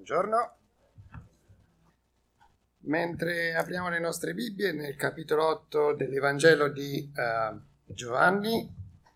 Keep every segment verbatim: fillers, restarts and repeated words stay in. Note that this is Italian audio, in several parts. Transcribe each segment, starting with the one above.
Buongiorno. Mentre apriamo le nostre Bibbie nel capitolo otto dell'Evangelo di uh, Giovanni,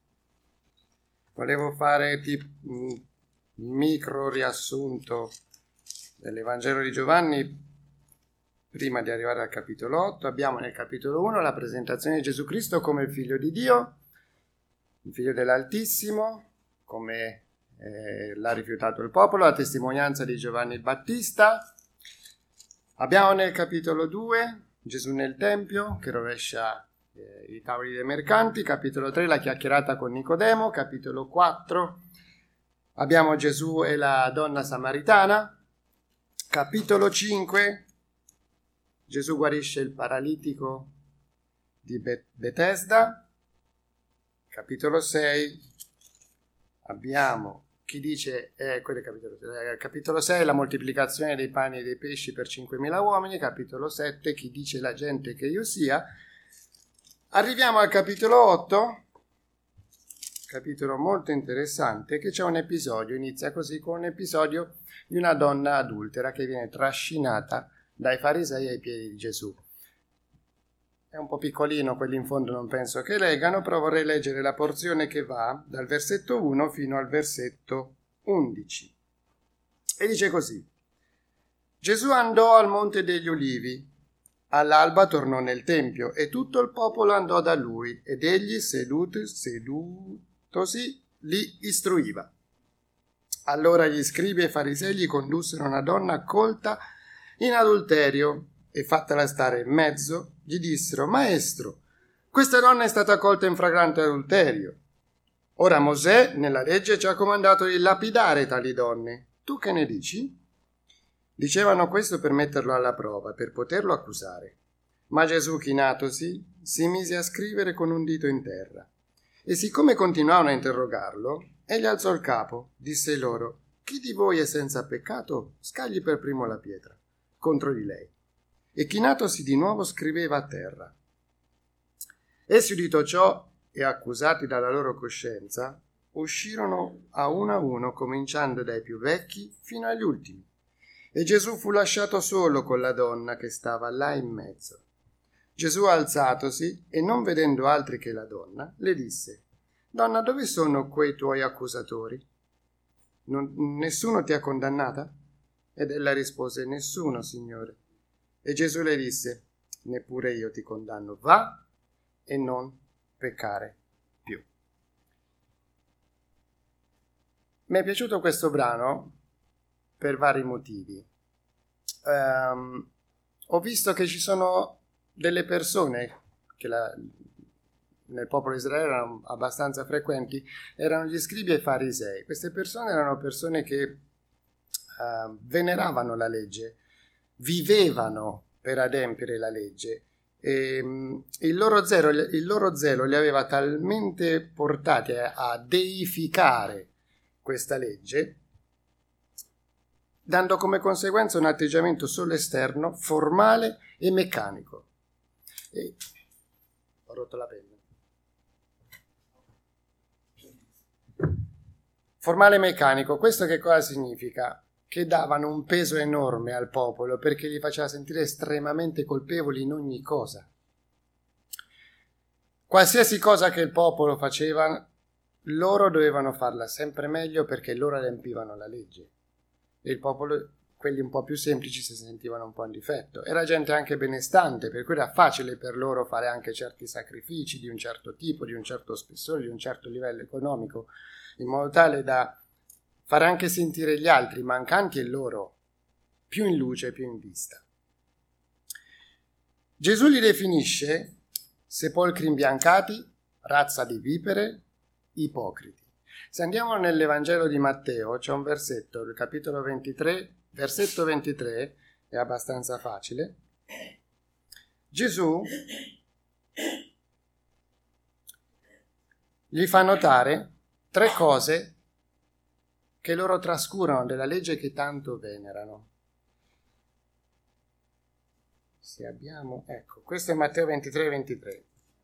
volevo fare tipo un micro riassunto dell'Evangelo di Giovanni prima di arrivare al capitolo otto. Abbiamo nel capitolo uno la presentazione di Gesù Cristo come il Figlio di Dio, il Figlio dell'Altissimo, come eh, l'ha rifiutato il popolo, la testimonianza di Giovanni il Battista. Abbiamo nel capitolo due Gesù nel Tempio che rovescia eh, i tavoli dei mercanti, capitolo tre la chiacchierata con Nicodemo, capitolo quattro abbiamo Gesù e la donna samaritana, capitolo cinque Gesù guarisce il paralitico di Betesda, capitolo sei abbiamo chi dice, eh, quello è capitolo, eh, capitolo sei la moltiplicazione dei pani e dei pesci per cinquemila uomini, capitolo sette chi dice la gente che io sia. Arriviamo al capitolo otto, capitolo molto interessante, che c'è un episodio, inizia così con un episodio di una donna adultera che viene trascinata dai farisei ai piedi di Gesù. È un po' piccolino, quelli in fondo non penso che leggano, però vorrei leggere la porzione che va dal versetto uno fino al versetto undici. E dice così: Gesù andò al Monte degli Ulivi, all'alba tornò nel Tempio e tutto il popolo andò da lui ed egli seduto, sedutosi li istruiva. Allora gli scribi e i farisei gli condussero una donna colta in adulterio e fattala stare in mezzo, gli dissero: Maestro, questa donna è stata colta in flagrante adulterio. Ora Mosè nella legge ci ha comandato di lapidare tali donne. Tu che ne dici? Dicevano questo per metterlo alla prova, per poterlo accusare. Ma Gesù, chinatosi, si mise a scrivere con un dito in terra. E siccome continuavano a interrogarlo, egli alzò il capo, disse loro: Chi di voi è senza peccato, scagli per primo la pietra contro di lei. E chinatosi di nuovo scriveva a terra. Essi, udito ciò e accusati dalla loro coscienza, uscirono a uno a uno, cominciando dai più vecchi fino agli ultimi. E Gesù fu lasciato solo con la donna che stava là in mezzo. Gesù, alzatosi e non vedendo altri che la donna, le disse: Donna, dove sono quei tuoi accusatori? Non, nessuno ti ha condannata? Ed ella rispose: Nessuno, Signore. E Gesù le disse: Neppure io ti condanno, va e non peccare più. Mi è piaciuto questo brano per vari motivi. Um, ho visto che ci sono delle persone che la, nel popolo di Israele erano abbastanza frequenti, erano gli scribi e i farisei. Queste persone erano persone che uh, veneravano la legge, vivevano per adempiere la legge. E, um, il, loro zelo, il loro zelo li aveva talmente portati a, a deificare questa legge, dando come conseguenza un atteggiamento solo esterno, formale e meccanico. E ho rotto la penna. Formale e meccanico, questo che cosa significa? Che davano un peso enorme al popolo perché li faceva sentire estremamente colpevoli in ogni cosa. Qualsiasi cosa che il popolo faceva, loro dovevano farla sempre meglio perché loro adempivano la legge. E il popolo, quelli un po' più semplici, si sentivano un po' in difetto. Era gente anche benestante, per cui era facile per loro fare anche certi sacrifici di un certo tipo, di un certo spessore, di un certo livello economico, in modo tale da fare anche sentire gli altri mancanti e loro più in luce, più in vista. Gesù li definisce sepolcri imbiancati, razza di vipere, ipocriti. Se andiamo nell'Evangelo di Matteo, c'è un versetto, il capitolo ventitré, versetto ventitré, è abbastanza facile. Gesù gli fa notare tre cose che loro trascurano della legge che tanto venerano. Se abbiamo, ecco, questo è Matteo ventitré ventitré.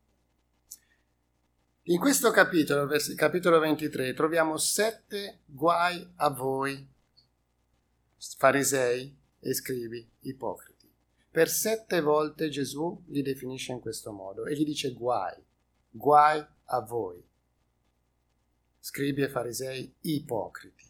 In questo capitolo, capitolo ventitré, troviamo sette guai a voi, farisei e scribi ipocriti. Per sette volte Gesù li definisce in questo modo e gli dice guai, guai a voi, scribi e farisei ipocriti.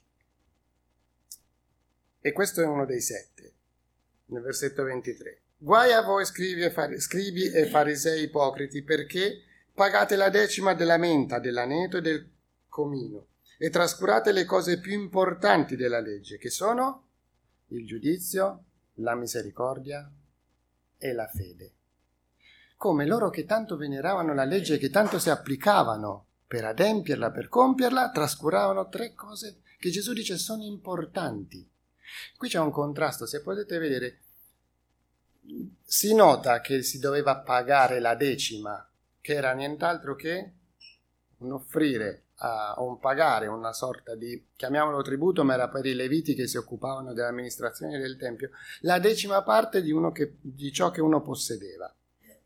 E questo è uno dei sette, nel versetto ventitré. Guai a voi scribi e, far- scribi e farisei ipocriti, perché pagate la decima della menta, dell'aneto e del comino e trascurate le cose più importanti della legge, che sono il giudizio, la misericordia e la fede. Come loro che tanto veneravano la legge, che tanto si applicavano per adempierla, per compierla, trascuravano tre cose che Gesù dice sono importanti. Qui c'è un contrasto, se potete vedere, si nota che si doveva pagare la decima, che era nient'altro che un offrire a un pagare una sorta di, chiamiamolo tributo, ma era per i leviti che si occupavano dell'amministrazione del tempio, la decima parte di, uno che, di ciò che uno possedeva.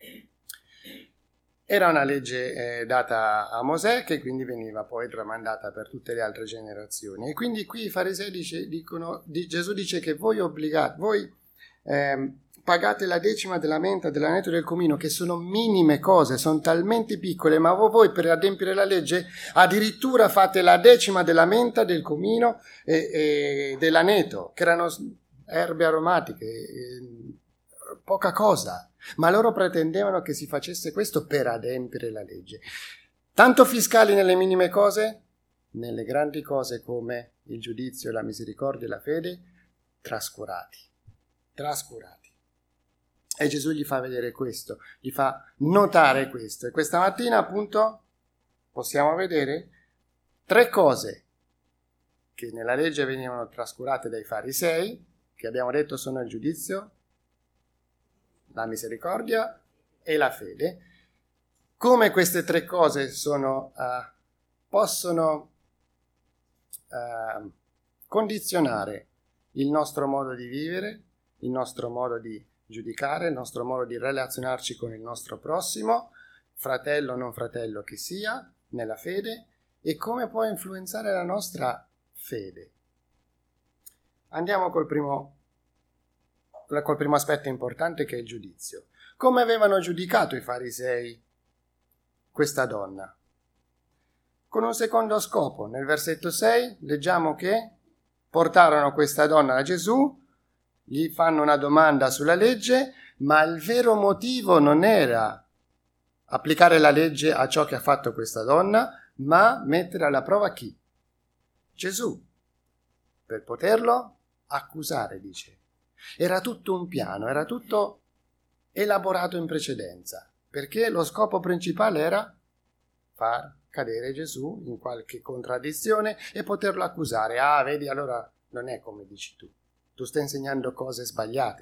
Era una legge eh, data a Mosè, che quindi veniva poi tramandata per tutte le altre generazioni. E quindi qui i farisei dice, dicono, di, Gesù dice che voi obbligate, voi eh, pagate la decima della menta, dell'aneto e del comino, che sono minime cose, sono talmente piccole, ma voi per adempiere la legge addirittura fate la decima della menta, del comino e, e dell'aneto, che erano erbe aromatiche, e, poca cosa, ma loro pretendevano che si facesse questo per adempiere la legge. Tanto fiscali nelle minime cose, nelle grandi cose come il giudizio, la misericordia e la fede, trascurati, trascurati. E Gesù gli fa vedere questo, gli fa notare questo. E questa mattina appunto possiamo vedere tre cose che nella legge venivano trascurate dai farisei, che abbiamo detto sono il giudizio, la misericordia e la fede. Come queste tre cose sono, uh, possono uh, condizionare il nostro modo di vivere, il nostro modo di giudicare, il nostro modo di relazionarci con il nostro prossimo, fratello o non fratello che sia, nella fede, e come può influenzare la nostra fede. Andiamo col primo, col primo aspetto importante, che è il giudizio. Come avevano giudicato i farisei questa donna? Con un secondo scopo. Nel versetto sei leggiamo che portarono questa donna a Gesù, gli fanno una domanda sulla legge, ma il vero motivo non era applicare la legge a ciò che ha fatto questa donna, ma mettere alla prova chi? Gesù, per poterlo accusare, dice. Era tutto un piano, era tutto elaborato in precedenza, perché lo scopo principale era far cadere Gesù in qualche contraddizione e poterlo accusare. Ah, vedi, allora non è come dici tu. Tu stai insegnando cose sbagliate.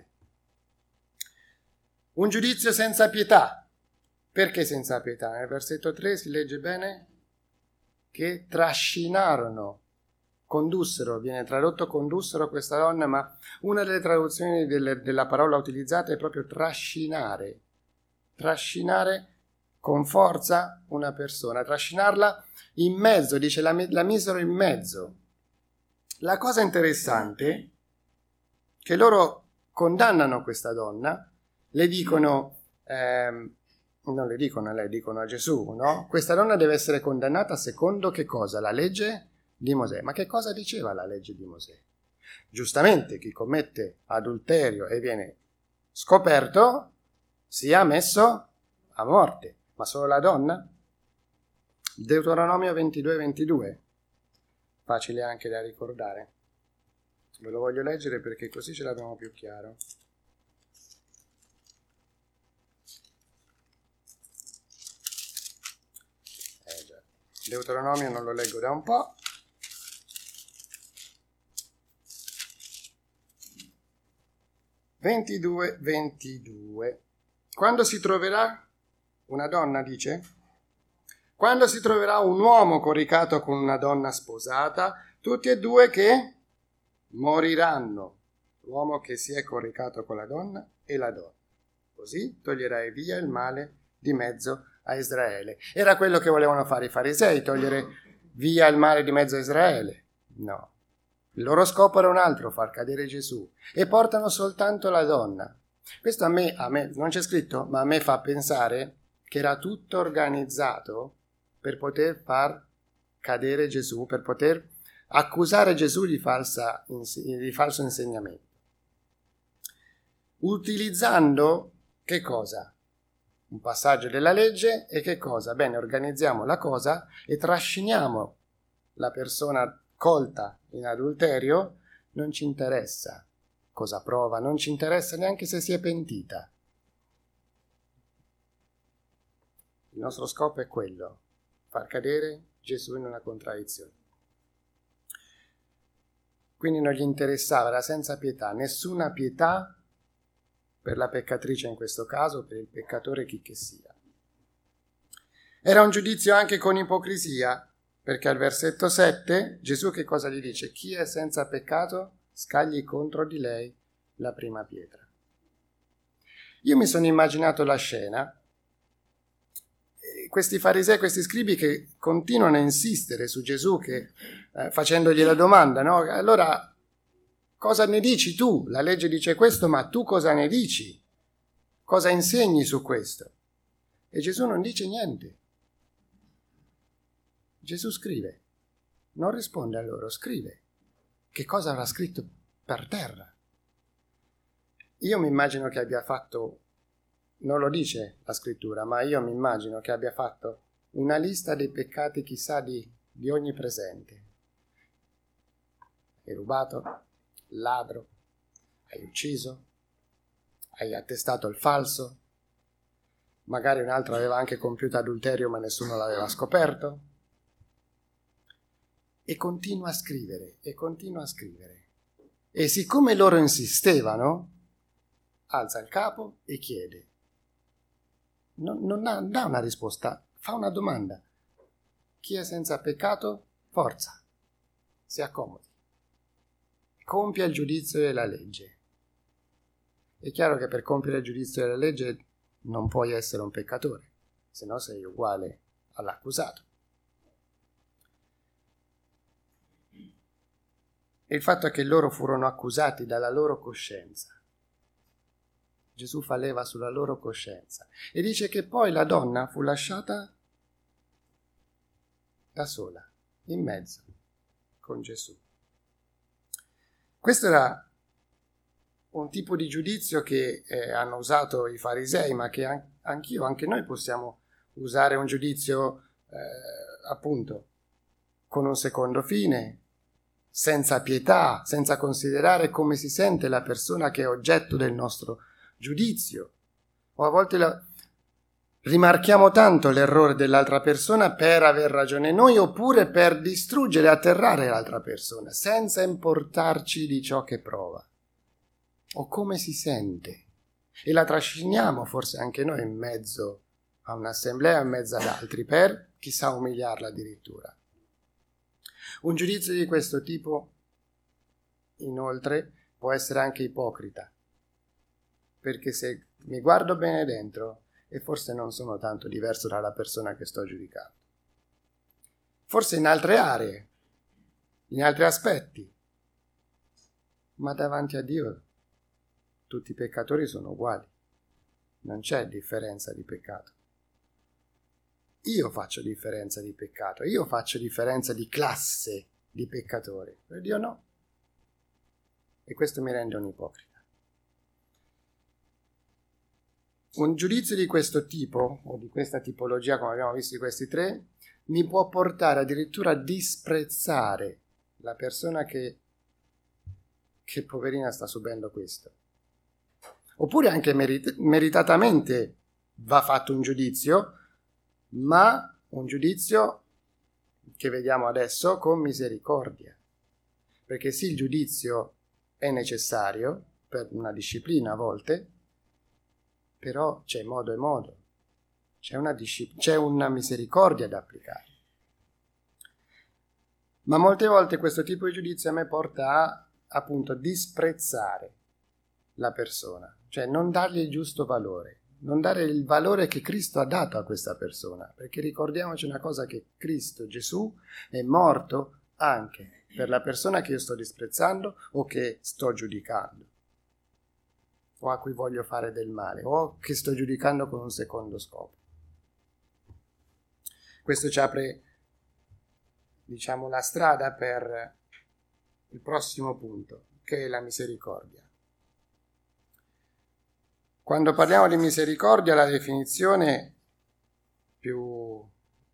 Un giudizio senza pietà. Perché senza pietà? Nel versetto tre si legge bene che trascinarono, condussero, viene tradotto condussero questa donna, ma una delle traduzioni delle, della parola utilizzata è proprio trascinare. Trascinare con forza una persona, trascinarla in mezzo, dice la, la misero in mezzo. La cosa interessante che loro condannano questa donna, le dicono, ehm, non le dicono a lei, dicono a Gesù, no? Questa donna deve essere condannata secondo che cosa? La legge di Mosè. Ma che cosa diceva la legge di Mosè? Giustamente chi commette adulterio e viene scoperto sia messo a morte, ma solo la donna? Deuteronomio ventidue ventidue, facile anche da ricordare. Ve lo voglio leggere perché così ce l'abbiamo più chiaro. Eh già. Deuteronomio non lo leggo da un po'. ventidue ventidue. Quando si troverà una donna, dice, quando si troverà un uomo coricato con una donna sposata, tutti e due che moriranno, l'uomo che si è coricato con la donna e la donna. Così toglierai via il male di mezzo a Israele. Era quello che volevano fare i farisei, togliere via il male di mezzo a Israele? No. Il loro scopo era un altro, far cadere Gesù, e portano soltanto la donna. Questo a me, a me non c'è scritto, ma a me fa pensare che era tutto organizzato per poter far cadere Gesù, per poter accusare Gesù di, falsa, di falso insegnamento. Utilizzando che cosa? Un passaggio della legge e che cosa? Bene, organizziamo la cosa e trasciniamo la persona colta in adulterio, non ci interessa cosa prova, non ci interessa neanche se si è pentita. Il nostro scopo è quello, far cadere Gesù in una contraddizione. Quindi non gli interessava, era senza pietà, nessuna pietà per la peccatrice in questo caso, per il peccatore chi che sia. Era un giudizio anche con ipocrisia, perché al versetto sette Gesù che cosa gli dice? Chi è senza peccato scagli contro di lei la prima pietra. Io mi sono immaginato la scena, questi farisei, questi scribi che continuano a insistere su Gesù, che eh, facendogli la domanda, no? Allora, cosa ne dici tu? La legge dice questo, ma tu cosa ne dici? Cosa insegni su questo? E Gesù non dice niente. Gesù scrive, non risponde a loro, scrive. Che cosa avrà scritto per terra? Io mi immagino che abbia fatto, non lo dice la scrittura, ma io mi immagino che abbia fatto una lista dei peccati chissà di, di ogni presente. Hai rubato? Ladro, hai ucciso, hai attestato il falso, magari un altro aveva anche compiuto adulterio ma nessuno l'aveva scoperto, e continua a scrivere, e continua a scrivere. E siccome loro insistevano, alza il capo e chiede. Non, non dà una risposta, fa una domanda. Chi è senza peccato? Forza, si accomodi. Compia il giudizio della legge. È chiaro che per compiere il giudizio della legge non puoi essere un peccatore, se no sei uguale all'accusato. E il fatto è che loro furono accusati dalla loro coscienza. Gesù fa leva sulla loro coscienza e dice che poi la donna fu lasciata da sola, in mezzo, con Gesù. Questo era un tipo di giudizio che eh, hanno usato i farisei, ma che an- anch'io, anche noi possiamo usare un giudizio eh, appunto con un secondo fine, senza pietà, senza considerare come si sente la persona che è oggetto del nostro giudizio. O a volte la... rimarchiamo tanto l'errore dell'altra persona per aver ragione noi, oppure per distruggere e atterrare l'altra persona, senza importarci di ciò che prova o come si sente, e la trasciniamo forse anche noi in mezzo a un'assemblea, in mezzo ad altri, per chissà umiliarla addirittura. Un giudizio di questo tipo, inoltre, può essere anche ipocrita, perché se mi guardo bene dentro, e forse non sono tanto diverso dalla persona che sto giudicando. Forse in altre aree, in altri aspetti, ma davanti a Dio tutti i peccatori sono uguali, non c'è differenza di peccato. Io faccio differenza di peccato, io faccio differenza di classe di peccatori, per Dio no. E questo mi rende un ipocrita. Un giudizio di questo tipo, o di questa tipologia, come abbiamo visto di questi tre, mi può portare addirittura a disprezzare la persona che, che poverina sta subendo questo. Oppure anche merit- meritatamente va fatto un giudizio, ma un giudizio che vediamo adesso con misericordia. Perché sì, il giudizio è necessario per una disciplina a volte, però c'è modo e modo, c'è una, discipl- c'è una misericordia da applicare. Ma molte volte questo tipo di giudizio a me porta a, appunto, disprezzare la persona, cioè non dargli il giusto valore, non dare il valore che Cristo ha dato a questa persona, perché ricordiamoci una cosa, che Cristo, Gesù, è morto anche per la persona che io sto disprezzando o che sto giudicando, o a cui voglio fare del male, o che sto giudicando con un secondo scopo. Questo ci apre, diciamo, la strada per il prossimo punto, che è la misericordia. Quando parliamo di misericordia, la definizione più,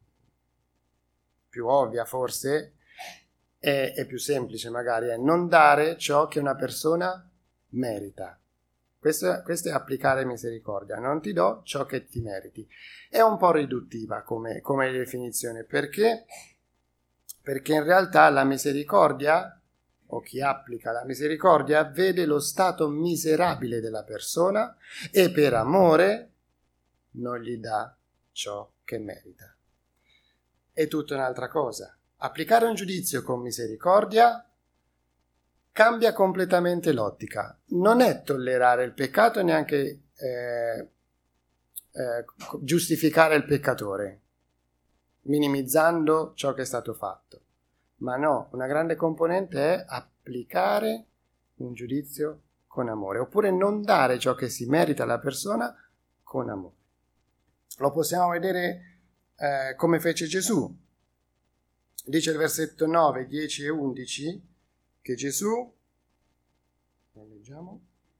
più ovvia forse è, è più semplice magari, è non dare ciò che una persona merita. Questo, questo è applicare misericordia, non ti do ciò che ti meriti. È un po' riduttiva come, come definizione, perché? Perché in realtà la misericordia, o chi applica la misericordia, vede lo stato miserabile della persona e per amore non gli dà ciò che merita. È tutta un'altra cosa. Applicare un giudizio con misericordia cambia completamente l'ottica. Non è tollerare il peccato e neanche eh, eh, giustificare il peccatore, minimizzando ciò che è stato fatto. Ma no, una grande componente è applicare un giudizio con amore, oppure non dare ciò che si merita alla persona con amore. Lo possiamo vedere eh, come fece Gesù. Dice il versetto nove, dieci e undici che Gesù, lo leggiamo,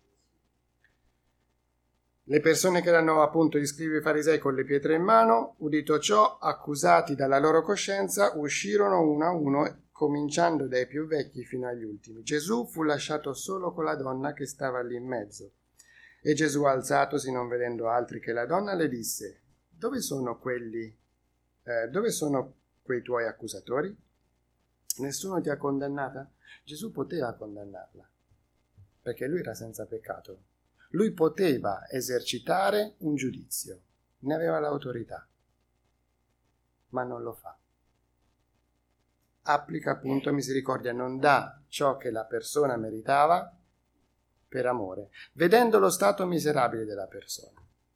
le persone che erano appunto gli scribi e farisei con le pietre in mano, udito ciò, accusati dalla loro coscienza, uscirono uno a uno, cominciando dai più vecchi fino agli ultimi. Gesù fu lasciato solo con la donna che stava lì in mezzo. E Gesù, alzatosi, non vedendo altri che la donna, le disse: dove sono quelli, eh, dove sono quei tuoi accusatori? Nessuno ti ha condannata? Gesù poteva condannarla, perché lui era senza peccato. Lui poteva esercitare un giudizio, ne aveva l'autorità, ma non lo fa. Applica appunto misericordia, non dà ciò che la persona meritava per amore, vedendo lo stato miserabile della persona.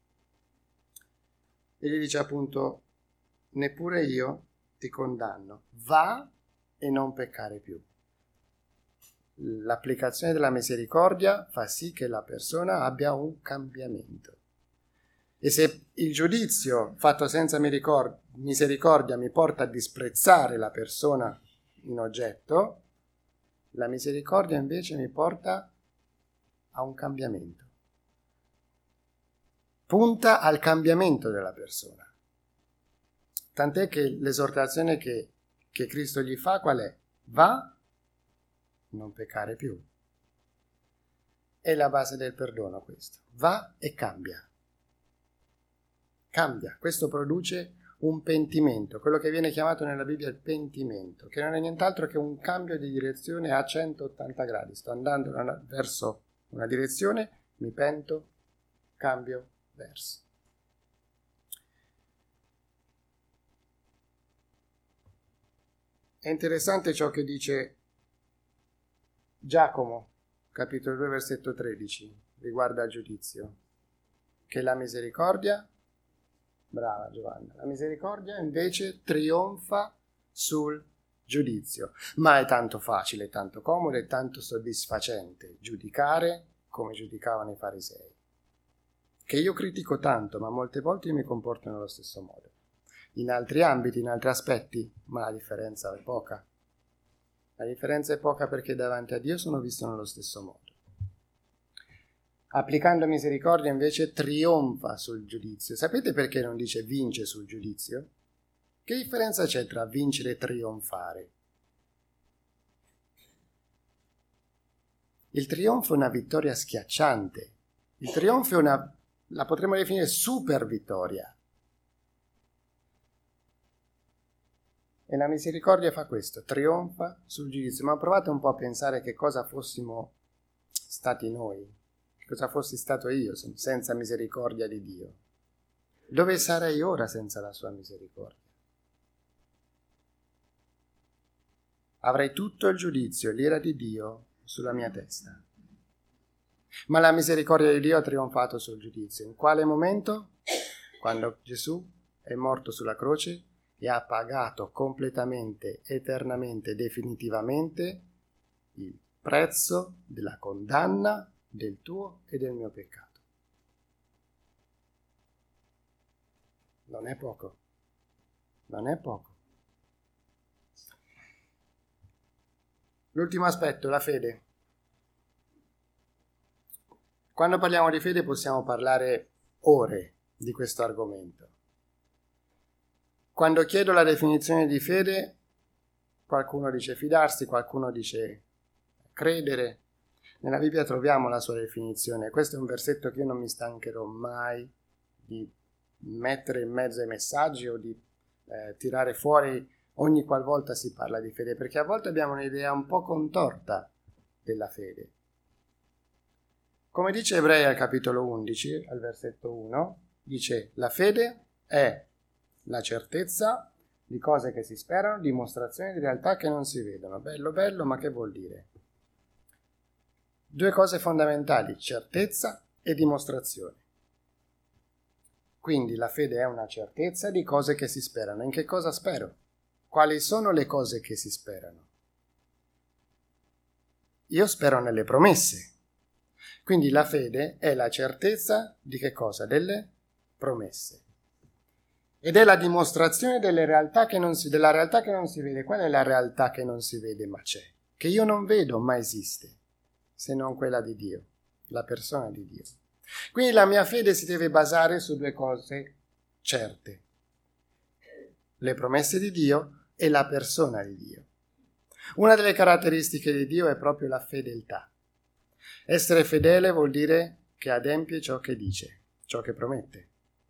E gli dice appunto: neppure io ti condanno, va e non peccare più. L'applicazione della misericordia fa sì che la persona abbia un cambiamento. E se il giudizio fatto senza misericordia mi porta a disprezzare la persona in oggetto, la misericordia invece mi porta a un cambiamento. Punta al cambiamento della persona. Tant'è che l'esortazione che, che Cristo gli fa qual è? Va, non peccare più. È la base del perdono questo. Va e cambia. Cambia. Questo produce un pentimento, quello che viene chiamato nella Bibbia il pentimento, che non è nient'altro che un cambio di direzione a centottanta gradi. Sto andando verso una direzione, mi pento, cambio verso. È interessante ciò che dice Giacomo, capitolo due, versetto tredici, riguardo al giudizio, che la misericordia, brava Giovanna, la misericordia invece trionfa sul giudizio, ma è tanto facile, tanto comodo e tanto soddisfacente giudicare come giudicavano i farisei, che io critico tanto, ma molte volte io mi comporto nello stesso modo, in altri ambiti, in altri aspetti, ma la differenza è poca. La differenza è poca perché davanti a Dio sono visto nello stesso modo. Applicando misericordia invece trionfa sul giudizio. Sapete perché non dice vince sul giudizio? Che differenza c'è tra vincere e trionfare? Il trionfo è una vittoria schiacciante. Il trionfo è una, la potremmo definire super vittoria. E la misericordia fa questo, trionfa sul giudizio. Ma provate un po' a pensare che cosa fossimo stati noi, che cosa fossi stato io senza misericordia di Dio. Dove sarei ora senza la sua misericordia? Avrei tutto il giudizio e l'ira di Dio sulla mia testa. Ma la misericordia di Dio ha trionfato sul giudizio. In quale momento? Quando Gesù è morto sulla croce e ha pagato completamente, eternamente, definitivamente il prezzo della condanna del tuo e del mio peccato. Non è poco, non è poco. L'ultimo aspetto, la fede. Quando parliamo di fede possiamo parlare ore di questo argomento. Quando chiedo la definizione di fede, qualcuno dice fidarsi, qualcuno dice credere. Nella Bibbia troviamo la sua definizione. Questo è un versetto che io non mi stancherò mai di mettere in mezzo ai messaggi o di eh, tirare fuori ogni qualvolta si parla di fede, perché a volte abbiamo un'idea un po' contorta della fede. Come dice Ebrei al capitolo undici, al versetto uno, dice: la fede è la certezza di cose che si sperano, dimostrazione di realtà che non si vedono. Bello, bello, ma che vuol dire? Due cose fondamentali, certezza e dimostrazione. Quindi la fede è una certezza di cose che si sperano. In che cosa spero? Quali sono le cose che si sperano? Io spero nelle promesse. Quindi la fede è la certezza di che cosa? Delle promesse. Ed è la dimostrazione delle realtà che non si, della realtà che non si vede. Qual è la realtà che non si vede ma c'è? Che io non vedo ma esiste, se non quella di Dio, la persona di Dio. Quindi la mia fede si deve basare su due cose certe: le promesse di Dio e la persona di Dio. Una delle caratteristiche di Dio è proprio la fedeltà. Essere fedele vuol dire che adempie ciò che dice, ciò che promette.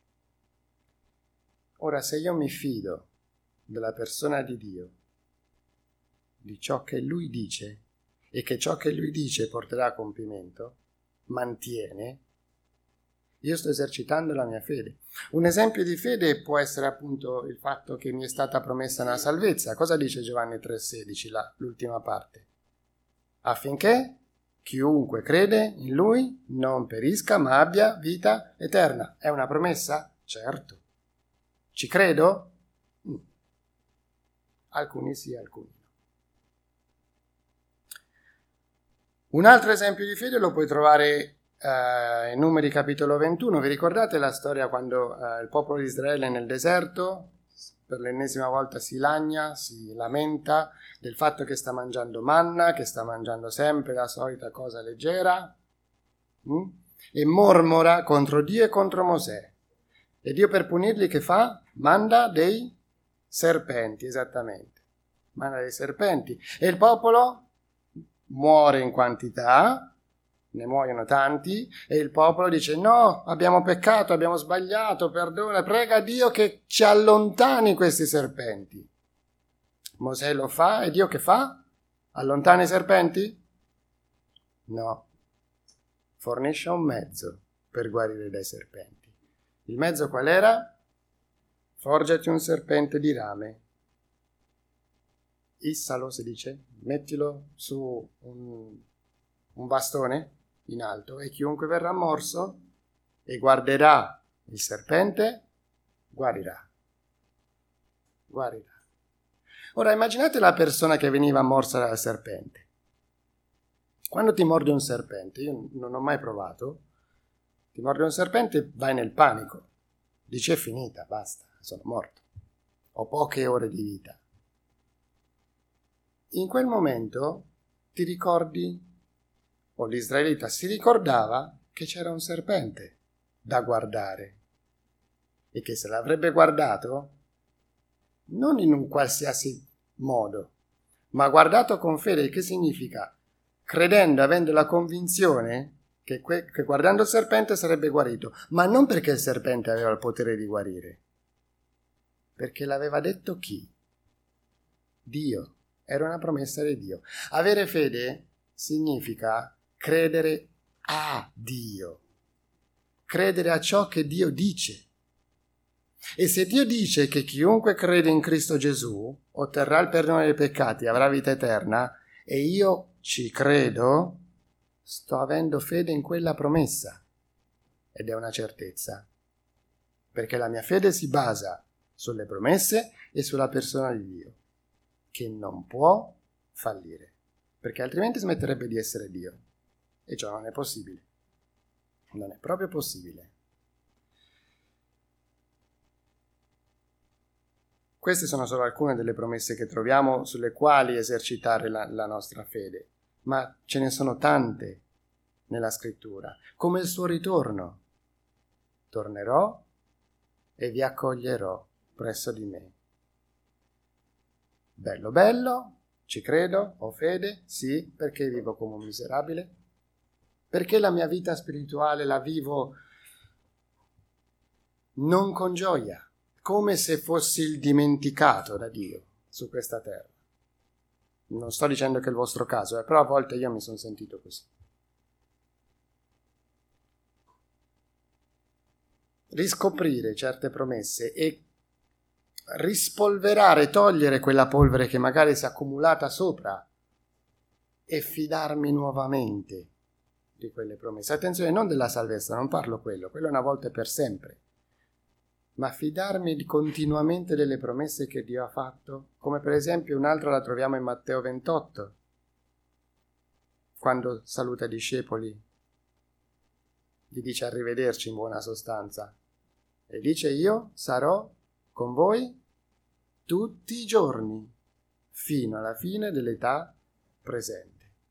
Ora, se io mi fido della persona di Dio, di ciò che Lui dice, e che ciò che Lui dice porterà a compimento, mantiene, io sto esercitando la mia fede. Un esempio di fede può essere appunto il fatto che mi è stata promessa una salvezza. Cosa dice Giovanni tre sedici, la, l'ultima parte? Affinché chiunque crede in Lui non perisca ma abbia vita eterna. È una promessa? Certo. Ci credo? Mm. Alcuni sì, alcuni no. Un altro esempio di fede lo puoi trovare Uh, in Numeri capitolo ventuno. Vi ricordate la storia quando uh, il popolo di Israele nel deserto per l'ennesima volta si lagna, si lamenta del fatto che sta mangiando manna, che sta mangiando sempre la solita cosa leggera, mm? e mormora contro Dio e contro Mosè, e Dio per punirli che fa? Manda dei serpenti, esattamente, manda dei serpenti, e il popolo muore in quantità, ne muoiono tanti, e il popolo dice: no, abbiamo peccato, abbiamo sbagliato, perdona, prega Dio che ci allontani questi serpenti. Mosè lo fa, e Dio che fa? Allontana i serpenti? No, fornisce un mezzo per guarire dai serpenti. Il mezzo qual era? Forgiati un serpente di rame, issalo, si dice, mettilo su un, un bastone in alto, e chiunque verrà morso e guarderà il serpente guarirà. Guarirà. Ora immaginate la persona che veniva morsa dal serpente. Quando ti morde un serpente, io non ho mai provato, ti morde un serpente, vai nel panico, dici è finita, basta, sono morto, ho poche ore di vita. In quel momento ti ricordi, o l'israelita si ricordava che c'era un serpente da guardare e che se l'avrebbe guardato non in un qualsiasi modo, ma guardato con fede. Che significa? Credendo, avendo la convinzione che, que- che guardando il serpente sarebbe guarito, ma non perché il serpente aveva il potere di guarire, perché l'aveva detto chi? Dio. Era una promessa di Dio. Avere fede significa credere a Dio, credere a ciò che Dio dice. E se Dio dice che chiunque crede in Cristo Gesù otterrà il perdono dei peccati e avrà vita eterna, e io ci credo, sto avendo fede in quella promessa, ed è una certezza, perché la mia fede si basa sulle promesse e sulla persona di Dio, che non può fallire, perché altrimenti smetterebbe di essere Dio, e ciò non è possibile. Non è proprio possibile. Queste sono solo alcune delle promesse che troviamo sulle quali esercitare la, la nostra fede, ma ce ne sono tante nella scrittura, come il suo ritorno. Tornerò e vi accoglierò presso di me. Bello, bello, ci credo, ho fede, sì, perché vivo come un miserabile? Perché la mia vita spirituale la vivo non con gioia, come se fossi il dimenticato da Dio su questa terra. Non sto dicendo che è il vostro caso, eh, però a volte io mi sono sentito così. Riscoprire certe promesse e rispolverare, togliere quella polvere che magari si è accumulata sopra e fidarmi nuovamente di quelle promesse. Attenzione, non della salvezza, non parlo quello, quello è una volta e per sempre, ma fidarmi continuamente delle promesse che Dio ha fatto, come per esempio un'altra la troviamo in Matteo ventotto, quando saluta i discepoli, gli dice arrivederci in buona sostanza, e dice io sarò con voi tutti i giorni, fino alla fine dell'età presente.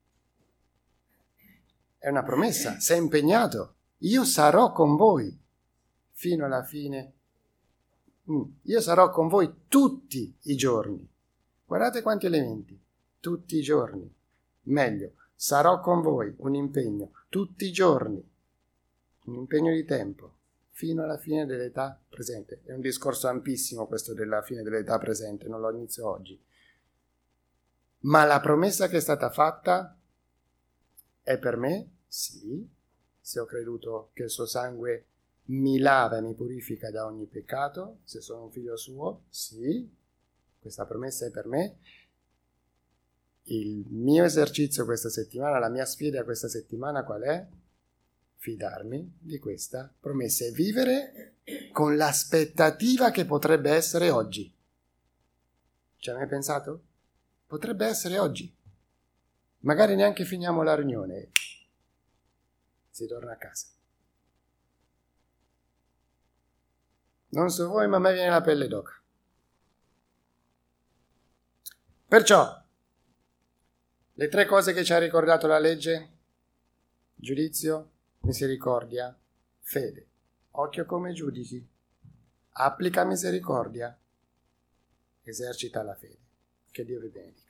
È una promessa, sei impegnato, io sarò con voi fino alla fine. Io sarò con voi tutti i giorni. Guardate quanti elementi, tutti i giorni. Meglio, sarò con voi, un impegno, tutti i giorni, un impegno di tempo, fino alla fine dell'età presente. È un discorso ampissimo questo della fine dell'età presente, non lo inizio oggi. Ma la promessa che è stata fatta è per me? Sì, se ho creduto che il suo sangue mi lava e mi purifica da ogni peccato, se sono un figlio suo, sì, questa promessa è per me. Il mio esercizio questa settimana, la mia sfida questa settimana qual è? Fidarmi di questa promessa e vivere con l'aspettativa che potrebbe essere oggi. Ci hai mai pensato? Potrebbe essere oggi. Magari neanche finiamo la riunione, si torna a casa. Non so voi, ma a me viene la pelle d'oca. Perciò, le tre cose che ci ha ricordato la legge: giudizio, misericordia, fede. Occhio come giudichi. Applica misericordia. Esercita la fede. Che Dio vi benedica.